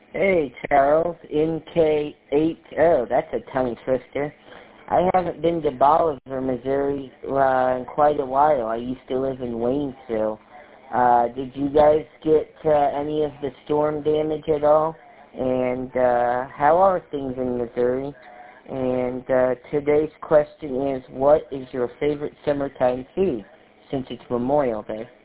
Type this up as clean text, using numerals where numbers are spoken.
Hey, Charles, NK8. Oh, that's a tongue twister. I haven't been to Bolivar, Missouri in quite a while. I used to live in Waynesville. Did you guys get any of the storm damage at all? And how are things in Missouri? And today's question is, what is your favorite summertime food, since it's Memorial Day?